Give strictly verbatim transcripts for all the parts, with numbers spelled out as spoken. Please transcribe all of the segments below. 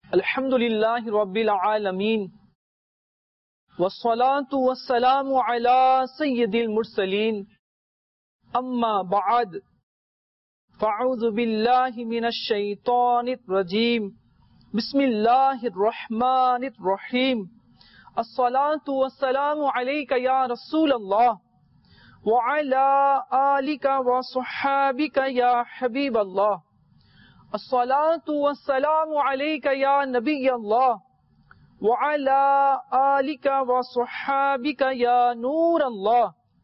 अल्हम्दुलिल्लाहि रब्बिल आलमीन वस्सलातु वस्सलामु अला सय्यिदिल मुरसलीन अम्मा बअद फ़अऊज़ु बिल्लाहि मिनश शैतानिर रजीम बिस्मिल्लाहिर रहमानिर रहीम अस्सलातु वस्सलामु अलैका या रसूलल्लाह व अला आलिका व सहाबिका या हबीबल्लाह अस्सलातु वस्सलामु अलैका या नबियल्लाह व अला आलिका व सहाबिका या नूरल्लाह।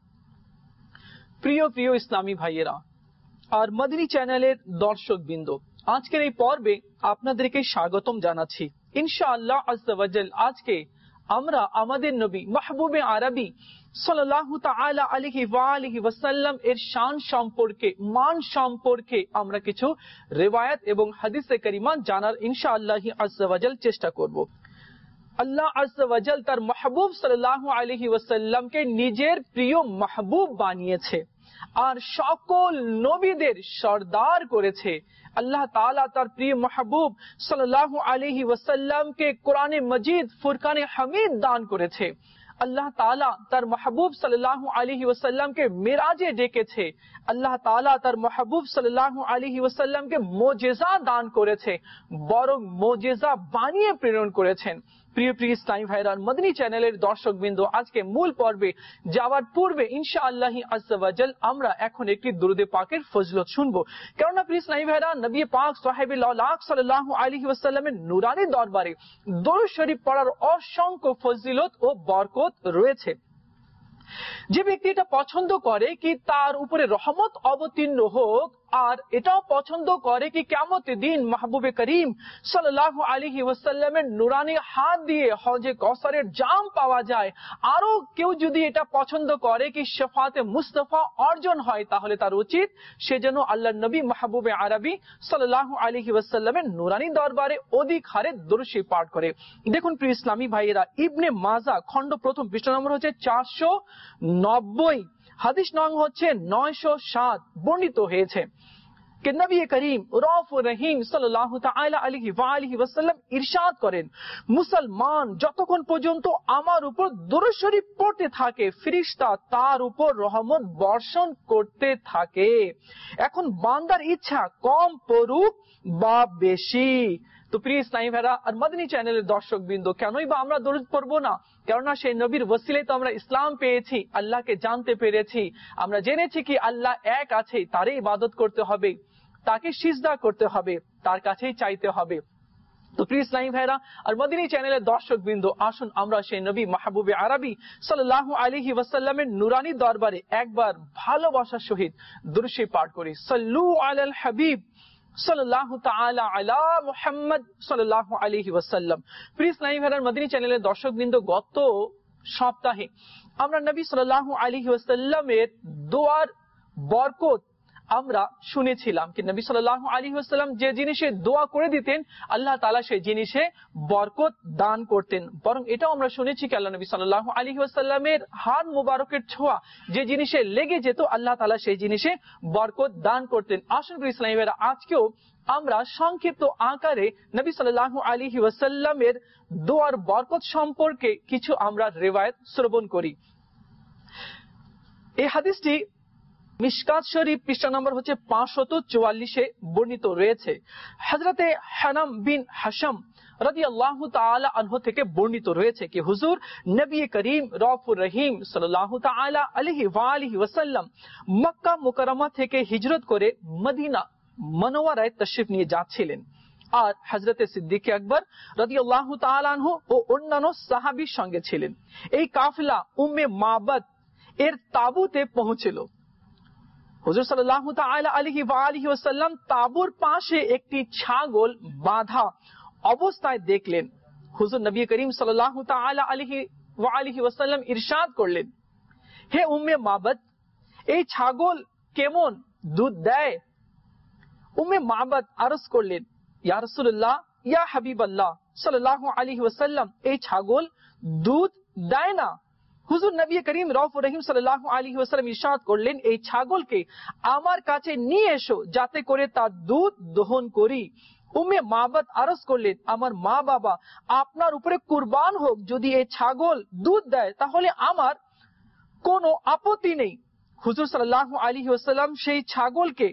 প্রিয় প্রিয় ইসলামী ভাইয়েরা আর মদিনী চ্যানেলের দর্শকবৃন্দ, আজকের এই পর্বে আপনাদেরকে স্বাগতম জানাচ্ছি। ইনশাআল্লাহ আজ্জা ওয়া জাল আজকে আমরা আমাদের নবী মাহবুবে আরবি সাল্লাল্লাহু তাআলা আলাইহি ওয়া আলিহি ওয়াসাল্লাম এর শান সম্পর্কে, মান সম্পর্কে আমরা কিছু রিওয়ায়াত এবং হাদিসে কারিমা জানার ইনশাআল্লাহ আজ্জা ওয়া জাল চেষ্টা করব। আল্লাহ আজ্জা ওয়া জাল তার মাহবুব সাল্লাল্লাহু আলাইহি ওয়াসাল্লামকে নিজের প্রিয় মাহবুব বানিয়েছে আর সকল নবীদের সরদার করেছে। আল্লাহ তাআলা তার প্রিয় মাহবুব সাল্লাল্লাহু আলাইহি ওয়াসাল্লামকে কোরআনে মজিদ ফুরকানে হামিদ দান করেছে। আল্লাহ তাআলা তার মাহবুব সাল্লাল্লাহু আলাইহি ওয়াসাল্লামকে মিরাজে ডেকেছে। আল্লাহ তাআলা তার মাহবুব সাল্লাল্লাহু আলাইহি ওয়াসাল্লামকে মুজিজা দান করেছে, বরং মুজিজা বানিয়ে প্রেরণ করেছেন। প্রিয় প্রিয় ইসলামী ভাইরা, মদিনী চ্যানেলের দর্শকবৃন্দ, আজকে মূল পর্বে যাওয়ার পূর্বে ইনশাআল্লাহ আজ্জা ওয়া জাল আমরা এখন একটি দুরূদে পাকের ফজিলত শুনবো। কেননা প্রিয় ইসলামী ভাইরা, নবী পাক সাহেবে লাউলাক সাল্লাল্লাহু আলাইহি ওয়াসাল্লামের নূরানী দরবারে দরুদ শরীফ পড়ার অসংখ্য ফজিলত ও বরকত রয়েছে। যে ব্যক্তি এটা পছন্দ করে কি তার উপরে রহমত অবতীর্ণ হোক, আর এটাও পছন্দ করে কি কিয়ামতের দিন মাহবুবে করিম সাল্লাল্লাহু আলাইহি ওয়াসাল্লামের নূরানী হাত দিয়ে হজে কাউসারের জাম পাওয়া যায়, আরো কেউ যদি এটা পছন্দ করে কি শাফাতে মুস্তাফা অর্জন হয়, তাহলে তার উচিত সে যেন আল্লাহর নবী মাহবুবে আরবি সাল্লাল্লাহু আলাইহি ওয়াসাল্লামের নূরানী দরবারে অধিক হারে দরুদ শরীফ পাঠ করে। দেখুন প্রিয় ইসলামী ভাইয়েরা, ইবনে মাজা খণ্ড প্রথম পৃষ্ঠা নম্বর হচ্ছে চারশো নব্বই, হাদিস নং হচ্ছে নয়শো সাত, বর্ণিত হয়েছে कि नबी करीम रऊफुर रहीम সাল্লাল্লাহু তাআলা আলাইহি ওয়া আলিহি ওয়াসাল্লাম ইরশাদ করেন, মুসলমান যতক্ষণ পর্যন্ত আমার উপর দরুদ শরীফ পড়তে থাকে, ফেরেশতা তার উপর রহমত বর্ষণ করতে থাকে। এখন বান্দার ইচ্ছা কম পড়ুক বা বেশি। তো প্রিয় ইসলামী ভাইরা আর মদিনী চ্যানেলের দর্শকবৃন্দ, কেনই বা আমরা দরুদ পড়বো না? কেননা সেই নবীর ওসিলায় তো আমরা ইসলাম পেয়েছি, আল্লাহকে জানতে পেরেছি, আমরা জেনেছি কি আল্লাহ এক আছে, তারই ইবাদত করতে হবে, তাকে সিজদা করতে হবে, তার কাছেই চাইতে হবে। তো প্রিয় ইসলামী ভাইরা আর মদিনী চ্যানেলের দর্শকবৃন্দ, আসুন আমরা সেই নবী মাহবুবে আরবি সাল্লাল্লাহু আলাইহি ওয়াসাল্লামের নূরানী দরবারে একবার ভালোবাসার সহিত দরুদ শরীফ পাঠ করি। সাল্লু আলাল হাবিব সাল্লাল্লাহু তাআলা আলা মুহাম্মদ সাল্লাল্লাহু আলাইহি ওয়াসাল্লাম। প্রিয় ইসলামী ভাইরা মদিনী চ্যানেলের দর্শকবৃন্দ, গত সপ্তাহে আমরা নবী সাল্লাল্লাহু আলাইহি ওয়াসাল্লামের দোয়ার বরকত আমরা শুনেছিলাম কি নবী সাল্লাল্লাহু আলাইহি ওয়াসাল্লাম যে জিনিসে দোয়া করে দিতেন আল্লাহ তাআলা সেই জিনিসে বরকত দান করতেন। বরং এটাও আমরা শুনেছি কি আল্লাহ নবী সাল্লাল্লাহু আলাইহি ওয়াসাল্লামের হাত মুবারকের ছোঁয়া যে জিনিসে লেগে যেত আল্লাহ তাআলা সেই জিনিসে বরকত দান করতেন। আসুন প্রিয় ইসলামী ভাইরা, আজকেও আমরা সংক্ষিপ্ত আকারে নবী সাল্লাল্লাহু আলাইহি ওয়াসাল্লামের দোয়ার বরকত সম্পর্কে কিছু আমরা রিওয়ায়াত শ্রবণ করি। এই হাদিসটি মিশকাত শরীফ পৃষ্ঠা নম্বর হচ্ছে পাঁচশত চুয়াল্লিশে বর্ণিত রয়েছে। হযরতে হানাম বিন হাশম রাদিয়াল্লাহু তাআলা আনহু থেকে বর্ণিত রয়েছে কি হুজুর নবী করিম রউফুর রহিম সাল্লাল্লাহু তাআলা আলাইহি ওয়া আলিহি ওয়াসাল্লাম মক্কা মুকাররমা থেকে হিজরত করে মদিনা মুনাওয়ারায় তাশরিফ নিয়ে যাচ্ছিলেন, আর হযরতে সিদ্দিক আকবর রাদিয়াল্লাহু তাআলা আনহু ও অন্যান্য সাহাবীর সঙ্গে ছিলেন। এই কাফেলা উম্মে মাবাদ এর তাবুতে পৌঁছল। হুজুর সাল্লাল্লাহু তাআলা আলাইহি ওয়া আলিহি ওয়াসাল্লাম তাঁবুর পাশে একটি ছাগল বাঁধা অবস্থায় দেখলেন। হুজুর নবী করিম সাল্লাল্লাহু তাআলা আলাইহি ওয়া আলিহি ওয়াসাল্লাম ইরশাদ করলেন, হে উম্মে মাবাদ, এই ছাগল কেমন দুধ দেয়? উম্মে মাবাদ আরজ করলেন, ইয়া রাসূলুল্লাহ, ইয়া হাবিবাল্লাহ সাল্লাল্লাহু আলাইহি ওয়াসাল্লাম, এই ছাগল দুধ দেয় না। হুজুর নবী করিম রউফুর রহিম সাল্লাল্লাহু আলাইহি ওয়াসাল্লাম ইরশাদ করলেন, এই ছাগলকে আমার কাছে নিয়ে এসো যাতে করে তার দুধ দহন করি। উম্মে মাবাদ আরজ করলেন, আমার মা বাবা আপনার উপরে কুরবান হোক, যদি এই ছাগল দুধ দেয় তাহলে আমার কোনো আপত্তি নেই। হুজুর সাল্লাল্লাহু আলাইহি ওয়াসাল্লাম সেই ছাগলকে,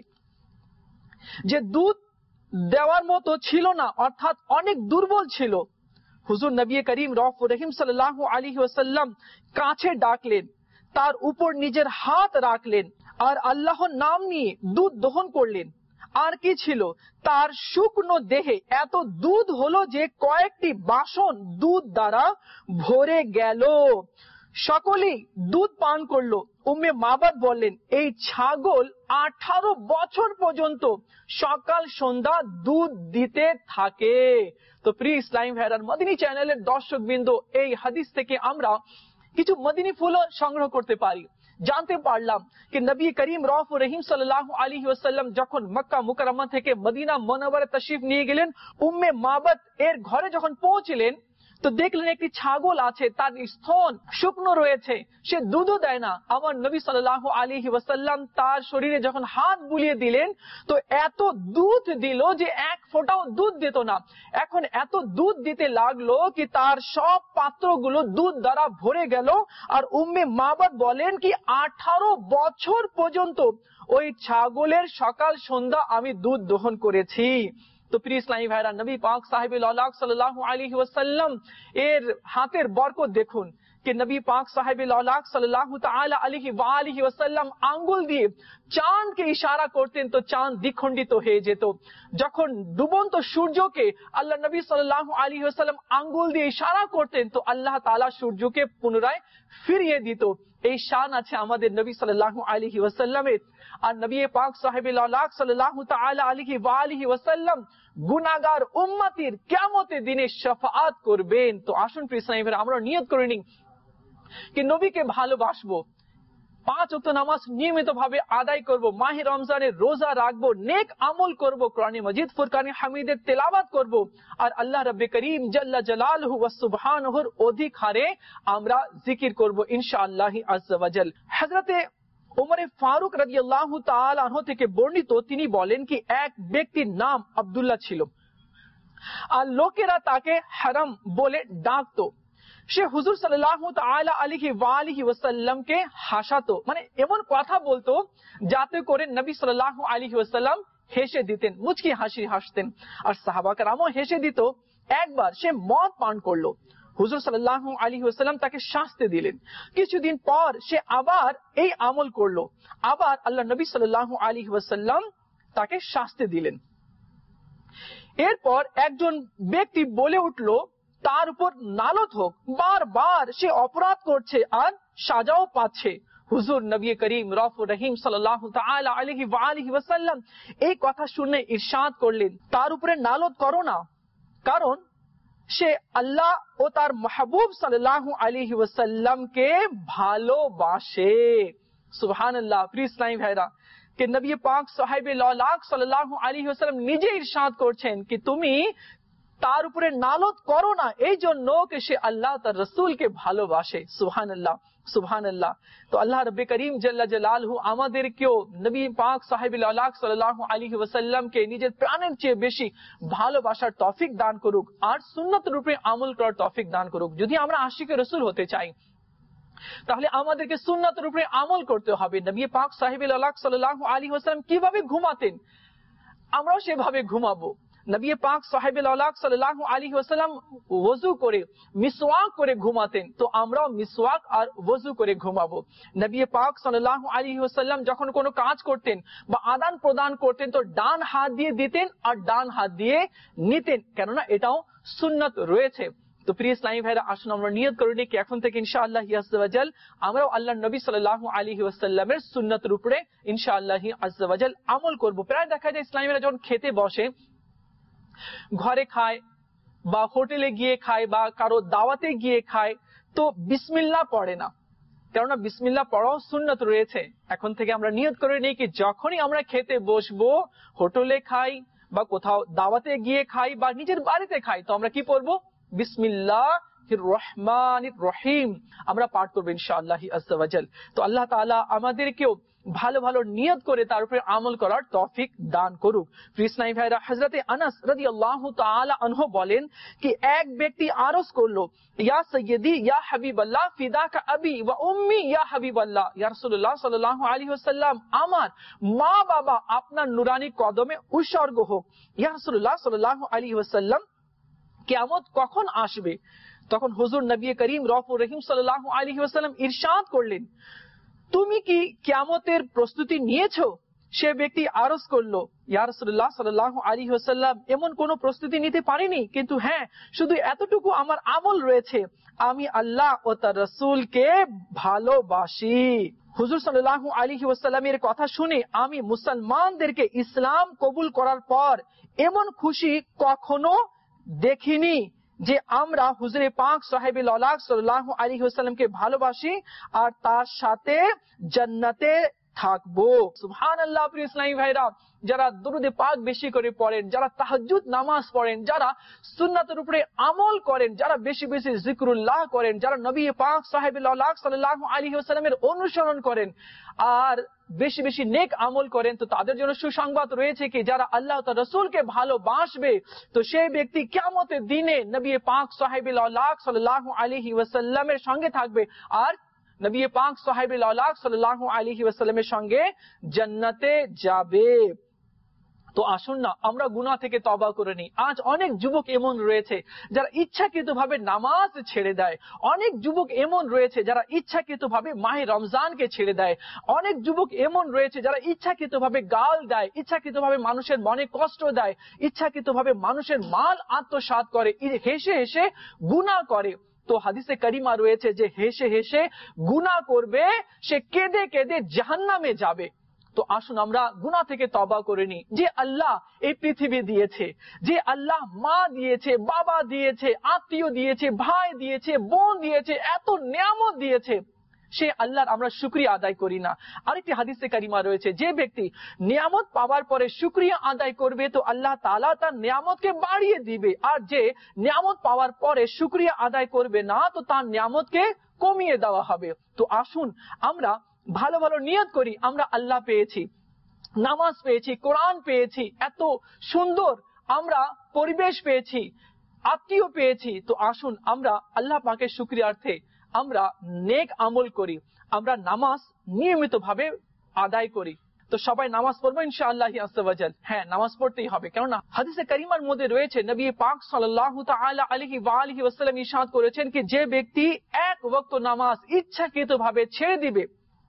যে দুধ দেওয়ার মতো ছিল না, অর্থাৎ অনেক দুর্বল ছিল, হুজুর নবী করিম রউফুর রহিম সাল্লাল্লাহু আলাইহি ওয়াসাল্লাম কাছে ডাকলেন, তার উপর নিজের হাত রাখলেন আর আল্লাহর নাম নিয়ে দুধ দহন করলেন। আর কি ছিল, তার শুকনো দেহে এত দুধ হলো যে কয়েকটি বাসন দুধ দ্বারা ভরে গেল। সকলেই দুধ পান করলো। উম্মে মাবাদ বললেন, এই ছাগল আঠারো বছর পর্যন্ত সকাল সন্ধ্যা দুধ দিতে থাকে। তো প্রিয় ইসলামী ভাইরান, মদিনী চ্যানেলের দর্শক বৃন্দ, এই হাদিস থেকে আমরা কিছু মদিনী ফুল সংগ্রহ করতে পারি। জানতে পারলাম যে নবী করিম রউফুর রহিম সাল্লাল্লাহু আলাইহি ওয়াসাল্লাম যখন মক্কা মুকাররমা থেকে মদিনা মুনাওয়ারা তাশরিফ নিয়ে গেলেন, উম্মে মাবাদ এর ঘরে যখন পৌঁছলেন তো দেখলেন একটি ছাগল আছে, তার স্তন শুকনো রয়েছে, সে দুধও দেয় না। আমার নবী সাল্লাল্লাহু আলাইহি ওয়াসাল্লাম তার শরীরে যখন হাত বুলিয়ে দিলেন তো এত দুধ দিল যে এক ফোঁটাও দুধ দিত না। এখন এত দুধ দিতে লাগলো কি তার সব পাত্রগুলো দুধ দ্বারা ভরে গেল। আর উম্মে মাবাদ বলেন কি আঠারো বছর পর্যন্ত ওই ছাগলের সকাল সন্ধ্যা আমি দুধ দহন করেছি। তো প্রিয় ইসলামী ভাইরা, নবী পাক সাহেবুল আলাক সাল্লাল্লাহু আলাইহি ওয়াসাল্লাম এর হাতের বরকত দেখুন कि नबी पाक साहिबुल औलाक सल्लल्लाहु ताला अलैहि वालिहि वसल्लम आंगुल দিয়ে চাঁদকে ইশারা করতেন তো চাঁদ দ্বিখণ্ডিত হয়ে যেত। যখন ডুবন্ত সূর্যকে আল্লাহ নবী সাল্লাল্লাহু আলাইহি ওয়াসাল্লাম আঙ্গুল দিয়ে ইশারা করতেন তো আল্লাহ তাআলা সূর্যকে পুনরায় ফিরিয়ে দিত। এই শান আছে আমাদের নবী সাল্লাল্লাহু আলাইহি ওয়াসাল্লামের। আর নবী পাক সাহিবুল আলাক সাল্লাল্লাহু তাআলা আলাইহি ওয়ালিহি ওয়াসাল্লাম গুনাহগার উম্মতির কিয়ামতের দিনে শাফাআত করবেন। তো আসুন প্রিয় ইসলামী ভাইরা, আমরা নিয়ত করে নিই कि नबी के ভালোবাসবো, পাঁচ ওয়াক্ত নামাজ নিয়মিত ভাবে আদায় করব, মাহে রমজানের রোজা রাখবো, নেক আমল করব, কোরআন মাজিদ ফুরকান হামিদের তেলাওয়াত করব, আর আল্লাহ রাব্বে করিম জাল্লা জালালহু ওয়া সুবহানাহুর অধিক হারে আমরা জিকির করব ইনশাআল্লাহ আজ্জা ওয়া জাল। হযরতে ওমর ফারুক রাদিয়াল্লাহু তাআলা আনহু থেকে বর্ণিত, তিনি বলেন কি এক ব্যক্তির নাম আব্দুল্লাহ ছিল আর লোকেরা তাকে হারাম বলে ডাকতো। সে হুজুর সাল্লাল্লাহু তাআলা আলাইহি ওয়ালিহি ওয়াসাল্লামকে হাসাতো, মানে এমন কথা বলতো যাতে করে নবী সাল্লাল্লাহু আলাইহি ওয়াসাল্লাম হেসে দিতেন, মুচকি হাসি হাসতেন আর সাহাবা কেরামও হেসে দিত। একবার সে মদ পান করলো, হুজুর সাল্লাল্লাহু আলাইহি ওয়াসাল্লাম তাকে শাস্তি দিলেন। কিছুদিন পর সে আবার এই আমল করলো, আবার আল্লাহ নবী সাল্লাল্লাহু আলাইহি ওয়াসাল্লাম তাকে শাস্তি দিলেন। এরপর একজন ব্যক্তি বলে উঠলো তার উপর নালত হোক, বারবার সে অপরাধ করছে আর সাজাও পাচ্ছে। হুজুর নবী করিম রউফুর রহিম সাল্লাল্লাহু তাআলা আলাইহি ওয়া আলিহি ওয়াসাল্লাম এই কথা শুনে ইরশাদ করলেন, তার উপরে নালত করো না, কারণ সে আল্লাহ ও তার মাহবুব সাল্লাল্লাহু আলাইহি ওয়াসাল্লামকে ভালোবাসে। সুবহানাল্লাহ। প্রিয় ইসলামী ভাইরা, कि नबी पाक साहिबुल औलाक সাল্লাল্লাহু আলাইহি ওয়াসাল্লাম নিজে ইরশাদ করছেন कि তুমি তার উপরে নালত করো না, এই জন্য कि সে আল্লাহ তার রাসূলকে ভালোবাসে। সুবহানাল্লাহ সুবহানাল্লাহ। তো আল্লাহ রাব্বে করিম জাল্লা জালালহু আমাদেরকেও নবী পাক সাহিবুল আলাক সাল্লাল্লাহু আলাইহি ওয়াসাল্লামকে নিজের প্রাণের চেয়ে বেশি ভালোবাসার তৌফিক দান করুক আর সুন্নাতের উপরে আমল করার তৌফিক দান করুক। যদি আমরা আশিকে রাসূল হতে চাই তাহলে আমাদেরকে সুন্নাতের উপরে আমল করতে হবে। নবী পাক সাহিবুল আলাক সাল্লাল্লাহু আলাইহি ওয়াসাল্লাম কিভাবে ঘুমাতেন আমরাও সেভাবে ঘুমাবো। নবী পাক সাহিবুল আলাক সাল্লাল্লাহু আলাইহি ওয়াসাল্লাম ওযু করে মিসওয়াক করে ঘুমাতেন, তো আমরাও মিসওয়াক আর ওযু করে ঘুমাবো। নবী পাক সাল্লাল্লাহু আলাইহি ওয়াসাল্লাম যখন কোনো কাজ করতেন বা আদান প্রদান করতেন তো ডান হাত দিয়ে দিতেন আর ডান হাত দিয়ে নিতেন, কেননা এটাও সুন্নাত রয়েছে। তো প্রিয় ইসলামী ভাইরা, আসুন আমরা নিয়ত করে নিই कि এখন থেকে ইনশাআল্লাহ আজ্জা ওয়া জাল আমরাও আল্লাহর নবী সাল্লাল্লাহু আলাইহি ওয়াসাল্লামের সুন্নাতের উপরে ইনশাআল্লাহ আজ্জা ওয়া জাল আমল করব। প্রায় দেখা যায় ইসলামীরা যখন খেতে বসে, ঘরে খায় বা হোটেলে গিয়ে খায় বা কারো দাওয়াতে গিয়ে খায়, তো বিসমিল্লাহ পড়ে না, কেননা বিসমিল্লাহ পড়াও সুন্নাত রয়েছে। এখন থেকে আমরা নিয়ত করে নিই कि যখনই আমরা খেতে বসবো, হোটেলে খাই বা কোথাও দাওয়াতে গিয়ে খাই বা নিজের বাড়িতে খাই, তো আমরা কি পড়বো? বিসমিল্লাহির রহমানির রহিম আমরা পাঠ করব ইনশাআল্লাহ আজ্জা ওয়া জাল। তো আল্লাহ তাআলা আমাদেরকেও ভালো ভালো নিয়ত করে তার উপরে আমল করার তৌফিক দান করুক। প্রিয় ইসলামী ভাইরা, হযরতে আনাস রাদিয়াল্লাহু তাআলা আনহু বলেন কি এক ব্যক্তি আরজ করলো, ইয়া সাইয়্যিদি ইয়া হাবিবাল্লাহ ফিদাকা আবি ওয়া উম্মি ইয়া হাবিবাল্লাহ, ইয়া রাসূলুল্লাহ সাল্লাল্লাহু আলাইহি ওয়াসাল্লাম, আমার মা বাবা আপনার নুরানি কদমে উৎসর্গ হোক। ইয়া রাসূলুল্লাহ সাল্লাল্লাহু আলাইহি ওয়াসাল্লাম, কিয়ামত কখন আসবে? তখন হুজুর নবী করিম রউফুর রহিম সাল্লাল্লাহু আলাইহি ওয়াসাল্লাম ইরশাদ করলেন, তুমি কি কিয়ামতের প্রস্তুতি নিয়েছো? সে ব্যক্তি আরজ করলো, ইয়া রাসূলুল্লাহ সাল্লাল্লাহু আলাইহি ওয়াসাল্লাম, এমন কোনো প্রস্তুতি নিতে পারিনি, কিন্তু হ্যাঁ, শুধু এতটুকু আমার আমল রয়েছে, আমি আল্লাহ ও তার রাসূলকে ভালোবাসি। হুজুর সাল্লাল্লাহু আলাইহি ওয়াসাল্লামের কথা শুনে আমি মুসলমানদেরকে ইসলাম কবুল করার পর এমন খুশি কখনো দেখিনি যে আমরা হুজুরে পাক সাহেবুল আলাক সাল্লাল্লাহু আলাইহি ওয়াসাল্লামকে ভালোবাসি আর তার সাথে জান্নাতে থাকবো। সুবহানাল্লাহ। প্রিয় ইসলামী ভাইরা, যারা দুরূদে পাক বেশি করে পড়েন, যারা তাহাজ্জুদ নামাজ পড়েন, যারা সুন্নাতের উপরে আমল করেন, যারা বেশি বেশি জিকরুল্লাহ করেন, যারা নবী পাক সাহেবুল আলাক সাল্লাল্লাহু আলাইহি ওয়াসাল্লামের অনুসরণ করেন আর বেশি বেশি নেক আমল করেন, তো তাদের জন্য সুসংবাদ রয়েছে কি যারা আল্লাহ তার রাসূলকে ভালোবাসবে, তো সেই ব্যক্তি কিয়ামতের দিনে নবী পাক সাহেবুল আলাক সাল্লাল্লাহু আলাইহি ওয়াসাল্লামের সঙ্গে থাকবে আর নবী পাক সাহেবুল আলাক সাল্লাল্লাহু আলাইহি ওয়াসাল্লামের সঙ্গে জান্নাতে যাবে। তো আসুন না আমরা গুনাহ থেকে তওবা করে নিই। আজ অনেক যুবক এমন রয়েছে যারা ইচ্ছাকৃতভাবে নামাজ ছেড়ে দেয়, অনেক যুবক এমন রয়েছে যারা ইচ্ছাকৃতভাবে মাহে রমজানকে ছেড়ে দেয়, অনেক যুবক এমন রয়েছে যারা ইচ্ছাকৃতভাবে গাল দেয়, ইচ্ছাকৃতভাবে মানুষের মনে কষ্ট দেয়, ইচ্ছাকৃতভাবে মানুষের মাল আত্মসাৎ করে, হেসে হেসে গুনাহ করে। তো হাদিসে কারিমা রয়েছে যে হেসে হেসে গুনাহ করবে সে কেঁদে কেঁদে জাহান্নামে যাবে। তো আসুন আমরা গুনাহ থেকে তওবা করে নিই। যে আল্লাহ এই পৃথিবী দিয়েছে, যে আল্লাহ মা দিয়েছে, বাবা দিয়েছে, আত্মীয় দিয়েছে, ভাই দিয়েছে, বোন দিয়েছে, এত নিয়ামত দিয়েছে, সে আল্লাহর আমরা শুকরিয়া আদায় করি না। আরেকটি হাদিসে কারিমা রয়েছে, যে ব্যক্তি নিয়ামত পাওয়ার পরে শুকরিয়া আদায় করবে তো আল্লাহ তাআলা তার নিয়ামতকে বাড়িয়ে দিবে, আর যে নিয়ামত পাওয়ার পরে শুকরিয়া আদায় করবে না তো তার নিয়ামতকে কমিয়ে দেওয়া হবে। তো আসুন আমরা ভালো ভালো নিয়ত করি, আমরা আল্লাহ পেয়েছি, নামাজ পেয়েছি, কোরআন পেয়েছি, এত সুন্দর আমরা পরিবেশ পেয়েছি, আত্মীয় পেয়েছি। তো আসুন আমরা আল্লাহ পাকের শুকরিয়ার্থে আমরা নেক আমল করি, আমরা নামাজ নিয়মিত ভাবে আদায় করি। তো সবাই নামাজ পড়বো ইনশাআল্লাহ আযজা ওয়া জাল। হ্যাঁ, নামাজ পড়তেই হবে, কেননা হাদিসে কারিমার মধ্যে রয়েছে নবী পাক সাল্লাল্লাহু তাআলা আলাইহি ওয়া আলিহি ওয়াসাল্লাম ইরশাদ করেছেন কি যে ব্যক্তি এক ওয়াক্ত নামাজ ইচ্ছাকৃতভাবে ছেড়ে দিবে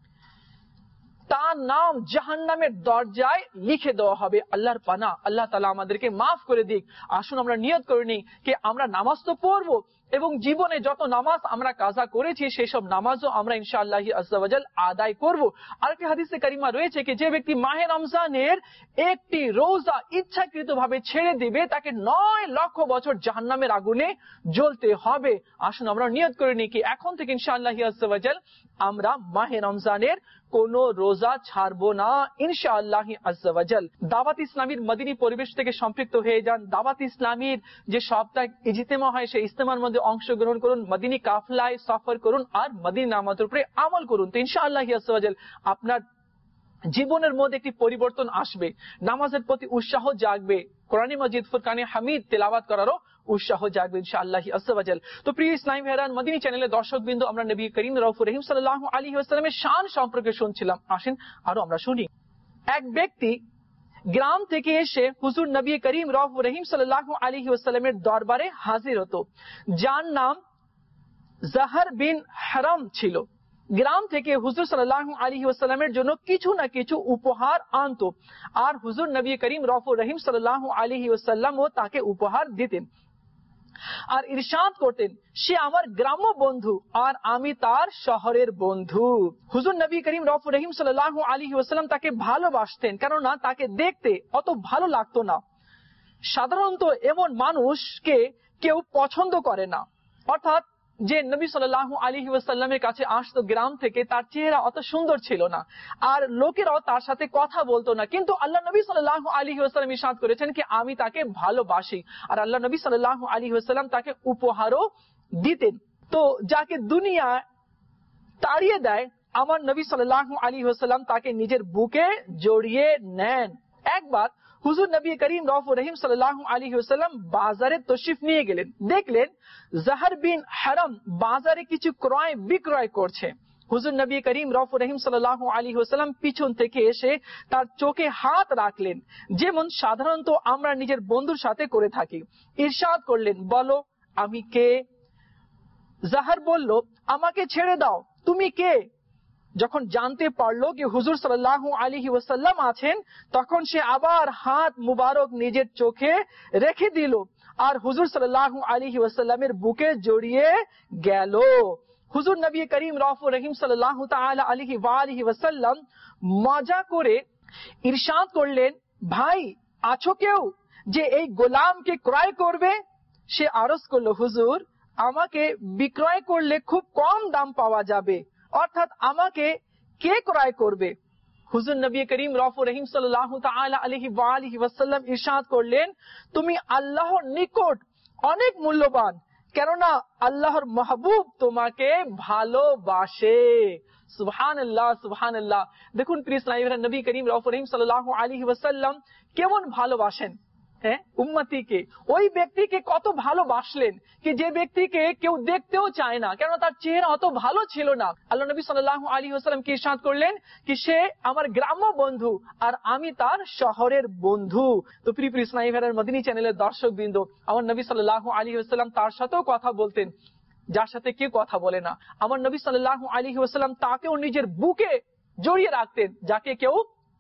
তার নাম জাহান্নামের দরজায় লিখে দেওয়া হবে। আল্লাহর পানা, আল্লাহ তাআলা আমাদেরকে মাফ করে দিক। আসুন আমরা নিয়ত করে নিই যে আমরা নামাজ তো পড়বো এবং জীবনে যত নামাজ আমরা কাজা করেছি সেই সব নামাজও আমরা ইনশাআল্লাহ আযজা ওয়া জাল আদায় করব। আরেকটি হাদিসে কারিমা রয়েছে কি যে ব্যক্তি মাহে রমজানের একটি রোজা ইচ্ছাকৃতভাবে ছেড়ে দিবে তাকে নয় লক্ষ বছর জাহান্নামের আগুনে জ্বলতে হবে। আসুন আমরা নিয়ত করে নিই কি এখন থেকে ইনশাআল্লাহ আযজা ওয়া জাল আমরা মাহে রমজানের কোন রোজা ছাড়বো না ইনশাআল্লাহ আযজা ওয়া জাল। দাওয়াত ইসলামীর মদিনী পরিবেশ থেকে সম্পৃক্ত হয়ে যান। দাওয়াত ইসলামীর যে সাপ্তাহিক ইজতেমা হয় সেই ইজতেমার মধ্যে অংশগ্রহণ করুন, মদিনী কাফলায় সফর করুন আর মদিনী নামাজের উপরে আমল করুন। তো ইনশাআল্লাহ আযজা ওয়া জাল আপনার জীবনের মধ্যে একটি পরিবর্তন আসবে, নামাজের প্রতি উৎসাহ জাগবে, কোরআনী মাজিদ ফুরকানে হামিদ তেলাওয়াত করারও উৎসাহ জাগবে ইনশাআল্লাহ আযজা ওয়া জাল। তো প্রিয় ইসলামী ভাইরা, মদিনী চ্যানেলের দর্শকবৃন্দ, আমরা নবী করিম রাউফুর রহিম সাল্লাল্লাহু আলাইহি ওয়াসাল্লামের শান সম্পর্কে শুনছিলাম। আসেন আরো আমরা শুনি। এক ব্যক্তি গ্রাম থেকে এসে হুজুর নবী করিম রাউফুর রহিম সাল্লাল্লাহু আলাইহি ওয়াসাল্লামের দরবারে হাজির হতো, যার নাম জাহর বিন হারাম ছিল। গ্রাম থেকে হুজুর সাল্লাল্লাহু আলাইহি ওয়াসাল্লামের জন্য কিছু না কিছু উপহার আনতো আর হুজুর নবী করিম রাউফুর রহিম সাল্লাল্লাহু আলাইহি ওয়াসাল্লামও তাকে উপহার দিতেন আর ইরশাদ করতেন, সে আমার গ্রাম্য বন্ধু আর আমি তার শহরের বন্ধু। হুজুর নবী করিম রাউফুর রহিম সাল্লাল্লাহু আলাইহি ওয়াসাল্লাম তাকে ভালোবাসতেন, কেননা তাকে দেখতে অত ভালো লাগতো না। সাধারণত এমন মানুষকে কেউ পছন্দ করে না, অর্থাৎ যে নবী সাল্লাল্লাহু আলাইহি ওয়াসাল্লামের কাছে আসতো গ্রাম থেকে তার চেহারা অত সুন্দর ছিল না আর লোকেরাও তার সাথে কথা বলতো না, কিন্তু আল্লাহ নবী সাল্লাল্লাহু আলাইহি ওয়াসাল্লাম ইরশাদ করেছেন কি আমি তাকে ভালোবাসি আর আল্লাহ নবী সাল্লাল্লাহু আলাইহি ওয়াসাল্লাম তাকে উপহারও দিতেন। তো যাকে দুনিয়া তাড়িয়ে দেয় আমার নবী সাল্লাল্লাহু আলাইহি ওয়াসাল্লাম তাকে নিজের বুকে জড়িয়ে নেন। একবার হুজুর নবী করিম রাউফুর রহিম সাল্লাল্লাহু আলাইহি ওয়াসাল্লাম বাজারে তশরিফ নিয়ে গেলেন। দেখলেন জাহর বিন হারাম বাজারে কিছু ক্রয় বিক্রয় করছে। হুজুর নবী করিম রাউফুর রহিম সাল্লাল্লাহু আলাইহি ওয়াসাল্লাম পিছন থেকে এসে তার চোখে হাত রাখলেন, যেমন সাধারণত আমরা নিজের বন্ধুর সাথে করে থাকি। ইরশাদ করলেন, বলো আমি কে? জাহর বলল, আমাকে ছেড়ে দাও, তুমি কে? যখন জানতে পারলো যে হুজুর সাল্লাল্লাহু আলাইহি ওয়াসাল্লাম আছেন, তখন সে আবার হাত মুবারক নিজের চোখে রেখে দিল আর হুজুর সাল্লাল্লাহু আলাইহি ওয়াসাল্লামের বুকে জড়িয়ে গেল। হুজুর নবী করিম রাউফুর রহিম সাল্লাল্লাহু তাআলা আলাইহি ওয়া আলিহি ওয়াসাল্লাম মজা করে ইরশাদ করলেন, ভাই আছো কেউ যে এই গোলামকে ক্রয় করবে? সে আরজ করলো, হুজুর আমাকে বিক্রয় করলে খুব কম দাম পাওয়া যাবে, অর্থাৎ আমাকে কে ক্রয় করবে? হুজুর নবী করিম রাউফুর রহিম সাল্লাল্লাহু তাআলা আলাইহি ওয়া আলিহি ওয়াসাল্লাম ইরশাদ করলেন, তুমি আল্লাহর নিকট অনেক মূল্যবান, কেননা আল্লাহর মাহবুব তোমাকে ভালোবাসে। সুবহানাল্লাহ, সুবহানাল্লাহ। দেখুন প্রিয় ইসলামী নবী করিম রাউফুর রহিম সাল্লাল্লাহু আলাইহি ওয়াসাল্লাম কেমন ভালোবাসেন হ্যাঁ উম্মতিকে। ওই ব্যক্তিকে কত ভালোবাসলেন কি যে ব্যক্তিকে কেউ দেখতেও চায় না, কেন তার চেহারা অত ভালো ছিল না। আল্লাহ নবী সাল্লাল্লাহু আলাইহি ওয়াসাল্লাম কি ইরশাদ করলেন কি সে আমার গ্রাম্য বন্ধু আর আমি তার শহরের বন্ধু। তো প্রিয় প্রিয় ইসলামী ভাইয়ের মদিনী চ্যানেলের দর্শকবৃন্দ, আমার নবী সাল্লাল্লাহু আলাইহি ওয়াসাল্লাম তার সাথেও কথা বলতেন যার সাথে কেউ কথা বলে না। আমার নবী সাল্লাল্লাহু আলাইহি ওয়াসাল্লাম তাকেও নিজের বুকে জড়িয়ে রাখতেন, যাকে কেউ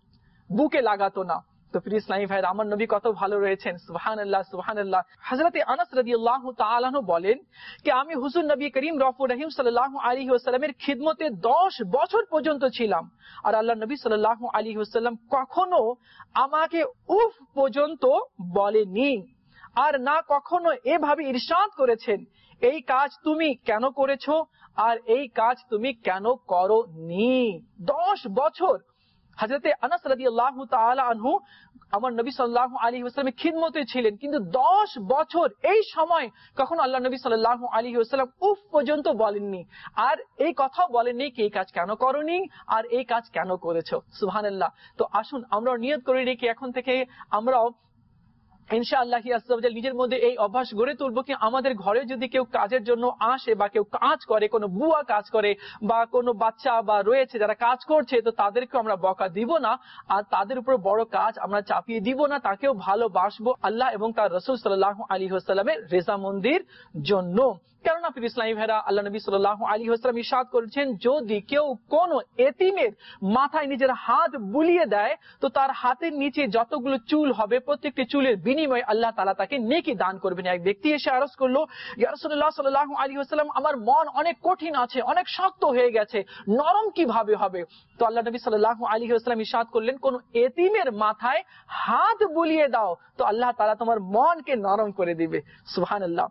বুকে লাগাতো না। তো প্রিয় ইসলামী ভাইরা, আমার নবী কত ভালো রয়েছেন। সুবহানাল্লাহ, সুবহানাল্লাহ। হযরত আনাস রাদিয়াল্লাহু তাআলা আনহু বলেন যে আমি হুজুর নবী করিম রাউফুর রহিম সাল্লাল্লাহু আলাইহি ওয়াসাল্লামের খিদমতে দশ বছর পর্যন্ত ছিলাম, আর আল্লাহ নবী সাল্লাল্লাহু আলাইহি ওয়াসাল্লাম কখনো আমাকে উফ পর্যন্ত বলেনি, আর না কখনো এভাবে ইরশাদ করেছেন এই কাজ তুমি কেন করেছো আর এই কাজ তুমি কেন করোনি। দশ বছর হযরত আনাস রাদিয়াল্লাহু তাআলা আনহু আমার নবী সাল্লাল্লাহু আলাইহি ওয়াসাল্লামের খিদমতে ছিলেন, কিন্তু দশ বছর এই সময় কখনো আল্লাহ নবী সাল্লাল্লাহু আলাইহি ওয়াসাল্লাম উফ পর্যন্ত বলেননি, আর এই কথাও বলেননি কি এই কাজ কেন করোনি আর এই কাজ কেন করেছো। সুবহানাল্লাহ। তো আসুন আমরা নিয়ত করে রেখে এখন থেকে আমরাও ইনশাআল্লাহ আজ্জা ওয়া জাল নিজের মধ্যে এই অভ্যাস গড়ে তুলবো কি আমাদের ঘরে যদি কেউ কাজের জন্য আসে বা কেউ কাজ করে, কোনো বুয়া কাজ করে বা কোনো বাচ্চা বা রয়েছে যারা কাজ করছে, তো তাদেরকে আমরা বকা দিব না আর তাদের উপর বড় কাজ আমরা চাপিয়ে দিব না, তাকেও ভালোবাসবো আল্লাহ এবং তার রাসূল সাল্লাল্লাহু আলাইহি ওয়াসাল্লামের রেজামন্দির জন্য। কেননা প্রিয় ইসলামী ভাইরা, আল্লাহ নবী সাল্লাল্লাহু আলাইহি ওয়াসাল্লাম ইরশাদ করেছেন যদি কেউ কোনো এতিমের মাথায় নিজের হাত বুলিয়ে দেয় তো তার হাতের নিচে যতগুলো চুল হবে প্রত্যেকটি চুলের বিনিময়ে আল্লাহ তাআলা তাকে নেকি দান করবেন। এক ব্যক্তি এসে আরজ করলো, ইয়া রাসূলুল্লাহ সাল্লাল্লাহু আলাইহি ওয়াসাল্লাম আমার মন অনেক কঠিন আছে, অনেক শক্ত হয়ে গেছে, নরম কিভাবে হবে? তো আল্লাহ নবী সাল্লাল্লাহু আলাইহি ওয়াসাল্লাম ইরশাদ করলেন কোন এতিমের মাথায় হাত বুলিয়ে দাও তো আল্লাহ তাআলা তোমার মনকে নরম করে দিবে। সুবহানাল্লাহ।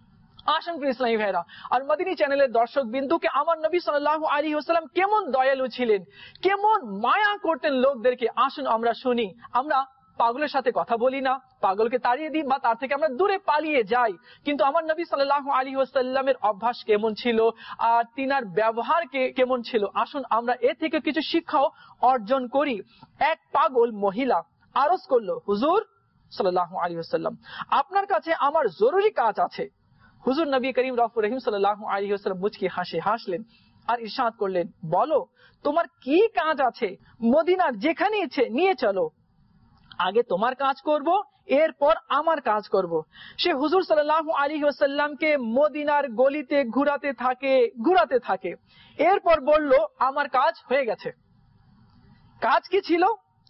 আসুন প্রিয় ইসলামী ভাইরা, আর মদিনী চ্যানেলের দর্শক বিন্দুকে আমার নবী সাল্লাল্লাহু আলাইহি ওয়াসাল্লাম কেমন দয়ালু ছিলেন, কেমন মায়া করতেন লোকদেরকে, আসুন আমরা শুনি। আমরা পাগলের সাথে কথা বলি না, পাগলকে তাড়িয়ে দিই বা তার থেকে আমরা দূরে পালিয়ে যাই, কিন্তু আমার নবী সাল্লাল্লাহু আলাইহি ওয়াসাল্লামের অভ্যাস কেমন ছিল আর তিনার ব্যবহার কেমন ছিল, আসুন আমরা এ থেকে কিছু শিক্ষাও অর্জন করি। এক পাগল মহিলা আরজ করলো, হুজুর সাল্লাল্লাহু আলাইহি ওয়াসাল্লাম আপনার কাছে আমার জরুরি কাজ আছে। হুজুর নবী করিম রাউফুর রহিম সাল্লাল্লাহু আলাইহি ওয়াসাল্লাম মুচকি হাসি হাসলেন আর ইরশাদ করলেন, বলো তোমার কি কাজ আছে, মদিনার যেখানে ইচ্ছে নিয়ে চলো, আগে তোমার কাজ করব এরপর আমার কাজ করব। সে হুজুর সাল্লাল্লাহু আলাইহি ওয়াসাল্লামকে মদিনার গলিতে ঘুরাতে থাকে ঘুরাতে থাকে এরপর বলল আমার কাজ হয়ে গেছে। কাজ কি ছিল?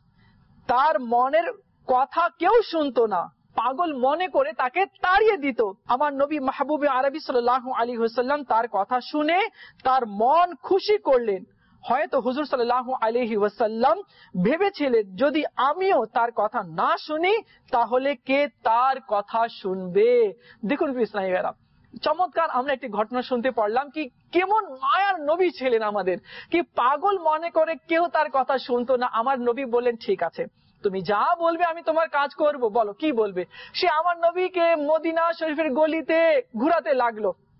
তার মনের কথা কেউ শুনতো না, পাগল মনে করে তাকে তাড়িয়ে দিত। আমার নবী মাহবুবে আরবি সাল্লাল্লাহু আলাইহি ওয়াসাল্লাম তার কথা শুনে তার মন খুশি করলেন। হয়তো হুজুর সাল্লাল্লাহু আলাইহি ওয়াসাল্লাম ভেবেছিলেন যদি আমিও তার কথা না শুনি তাহলে কে তার কথা শুনবে। দেখুন ইসলামী ভাইরা, চমৎকার আমরা একটি ঘটনা শুনতে পারলাম কি কেমন মায়ার নবী ছিলেন আমাদের, কি পাগল মনে করে কেউ তার কথা শুনতো না। আমার নবী বললেন ঠিক আছে তুমি যা বলবে আমি তোমার কাজ করব, বলো কি বলবে। সে আমার নবীকে মদিনা শরীফের গলিতে ঘুরাতে লাগলো।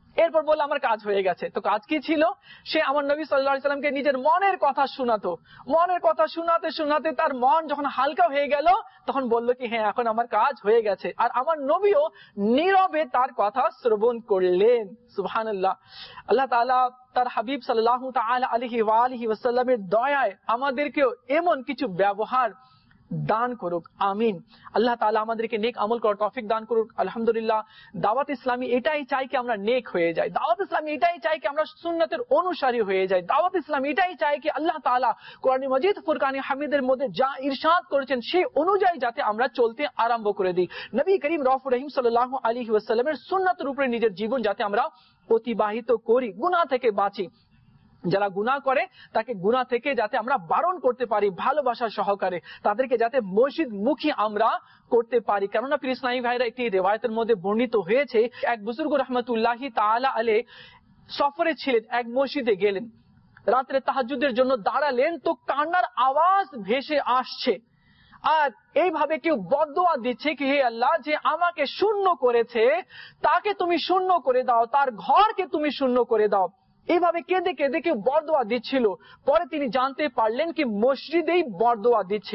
এরপর বললো আমার কাজ হয়ে গেছে। তো কাজ কি ছিল? সে আমার নবী সাল্লাল্লাহু আলাইহি সাল্লামকে নিজের মনের কথা শোনাতো। মনের কথা শোনাতে শোনাতে তার মন যখন হালকা হয়ে গেল, তখন বললো কি হ্যাঁ এখন আমার কাজ হয়ে গেছে। আর আমার নবীও নীরবে তার কথা শ্রবণ করলেন। সুবহানাল্লাহ। আল্লাহ তাআলা তার হাবিব সাল্লাল্লাহু তাআলা আলাইহি ওয়া আলিহি ওয়াসাল্লামের দয়ায় আমাদেরকেও এমন কিছু ব্যবহার দান করুক, আমিন। আল্লাহ তাআলা আমাদেরকে নেক আমল করার তৌফিক দান করুক। আলহামদুলিল্লাহ, দাওয়াত ইসলামী এটাই চাই কি আমরা নেক হয়ে যাই। দাওয়াত ইসলামী এটাই চাই কি আমরা সুন্নতের অনুসারী হয়ে যাই। দাওয়াত ইসলামী এটাই চাই কি আল্লাহ তাআলা কোরআন মাজিদ ফুরকান হামিদের মধ্যে যা ইরশাদ করেছেন সেই অনুযায়ী যাতে আমরা চলতে আরম্ভ করে দিই। নবী করিম রাউফুর রহিম সাল্লাল্লাহু আলাইহি ওয়াসাল্লামের সুন্নতের উপরে নিজের জীবন যাতে আমরা অতিবাহিত করি, গুনাহ থেকে বাঁচি। যারা গুনাহ করে তাকে গুনাহ থেকে যাতে আমরা বারণ করতে পারি ভালোবাসা সহকারে, তাদেরকে যাতে মসজিদ মুখী আমরা করতে পারি। কেননা প্রিয় ইসলামী ভাইরা, একটি রিওয়ায়াতের মধ্যে বর্ণিত হয়েছে এক বুজুর্গ রাহমাতুল্লাহি তাআলা আলাইহি সফরে ছিলেন, এক মসজিদে গেলেন, রাত্রে তাহাজ্জুদের জন্য দাঁড়ালেন, তো কান্নার আওয়াজ ভেসে আসছে। আর এইভাবে কেউ বদদোয়া দিচ্ছে কি হে আল্লাহ, যে আমাকে শূন্য করেছে তাকে তুমি শূন্য করে দাও, তার ঘরকে তুমি শূন্য করে দাও। এইভাবে কেঁদে কেঁদে কেউ বদদোয়া দিচ্ছিল। পরে তিনি জানতে পারলেন কি মসজিদেই বদদোয়া দিচ্ছে।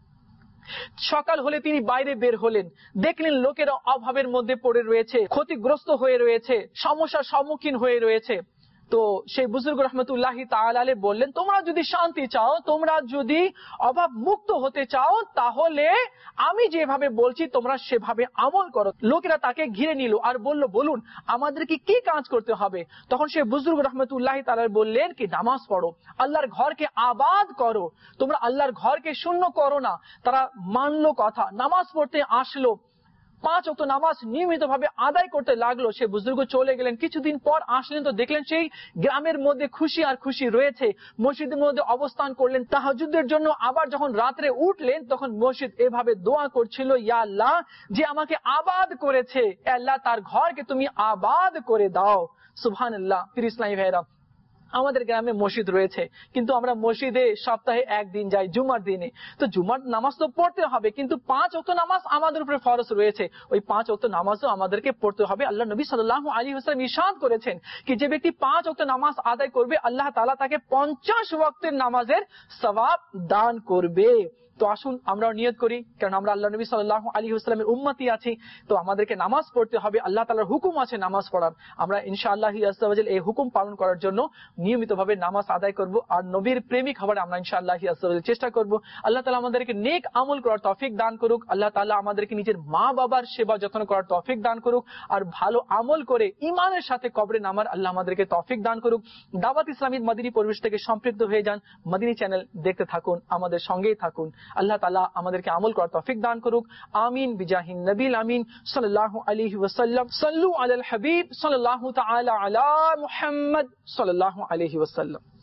সকাল হলে তিনি বাইরে বের হলেন, দেখলেন লোকেরা অভাবের মধ্যে পড়ে রয়েছে, ক্ষতিগ্রস্ত হয়ে রয়েছে, সমস্যার সম্মুখীন হয়ে রয়েছে। তো সেই বুজুর্গ রহমতুল্লাহি তাআলা আলাইহি বললেন, তোমরা যদি শান্তি চাও, তোমরা যদি অভাব মুক্ত হতে চাও, তাহলে আমি যেভাবে বলছি তোমরা সেভাবে আমল করো। লোকেরা তাকে ঘিরে নিল আর বলল, বলুন আমাদেরকে কি কাজ করতে হবে? তখন সেই বুজুর্গ রহমতুল্লাহি তাআলা বললেন কি নামাজ পড়ো, আল্লাহর ঘরকে আবাদ করো, তোমরা আল্লাহর ঘরকে শূন্য করো না। তারা মানলো কথা, নামাজ পড়তে আসলো, পাঁচ ওয়াক্ত নামাজ নিয়মিত ভাবে আদায় করতে লাগলো। সে বুজুর্গ চলে গেলেন, কিছুদিন পর আসলেন, তো দেখলেন সেই গ্রামের মধ্যে খুশি আর খুশি রয়েছে। মসজিদের মধ্যে অবস্থান করলেন তাহাজ্জুদের জন্য। আবার যখন রাত্রে উঠলেন তখন মসজিদ এভাবে দোয়া করছিল, ইয়া আল্লাহ, যে আমাকে আবাদ করেছে, আল্লাহ তার ঘরকে তুমি আবাদ করে দাও। সুবহানাল্লাহ। প্রিয় ইসলামী ভাইরা, আমাদের গ্রামে মসজিদ রয়েছে, কিন্তু আমরা মসজিদে সপ্তাহে একদিন যাই, জুমার দিনে। তো জুমার নামাজ তো পড়তে হবে, কিন্তু পাঁচ ওয়াক্ত নামাজ আমাদের উপরে ফরজ রয়েছে। ওই পাঁচ ওয়াক্ত নামাজও আমাদেরকে পড়তে হবে। আল্লাহ নবী সাল্লাল্লাহু আলাইহি ওয়াসাল্লাম ইরশাদ করেছেন কি যে ব্যক্তি পাঁচ ওয়াক্ত নামাজ আদায় করবে, আল্লাহ তাআলা তাকে পঞ্চাশ ওয়াক্তের নামাজের সওয়াব দান করবে। তো আসুন আমরাও নিয়ত করি, কারণ আমরা আল্লাহ নবী সাল্লাল্লাহু আলাইহি ওয়াসাল্লামের উম্মতি আছি। তো আমাদেরকে নামাজ পড়তে হবে, আল্লাহ তাআলার হুকুম আছে নামাজ পড়ার। আমরা ইনশাআল্লাহ আযজা ওয়া জাল এই হুকুম পালন করার জন্য নিয়মিতভাবে নামাজ আদায় করব, আর নবীর প্রেমিক হবার আমরা ইনশাআল্লাহ আযজা ওয়া জাল চেষ্টা করব। আল্লাহ তাআলা আমাদেরকে নেক আমল করার তৌফিক দান করুক। আল্লাহ তাআলা আমাদেরকে নিজের মা বাবার সেবা যত্ন করার তৌফিক দান করুক, আর ভালো আমল করে ঈমানের সাথে কবরে নামার আল্লাহ আমাদেরকে তৌফিক দান করুক। দাওয়াত ইসলামীর মদিনী পরিবেশ থেকে সম্পৃক্ত হয়ে যান, মদিনী চ্যানেল দেখতে থাকুন, আমাদের সঙ্গেই থাকুন। আল্লাহ তাআলা আমাদেরকে আমল করার তৌফিক দান করুক। আমিন বিজাহিন নবীল আমিন সাল্লাল্লাহু আলাইহি ওয়াসাল্লাম। সাল্লু আলাল হাবিব সাল্লাল্লাহু তাআলা আলা মুহাম্মদ সাল্লাল্লাহু আলাইহি ওয়াসাল্লাম।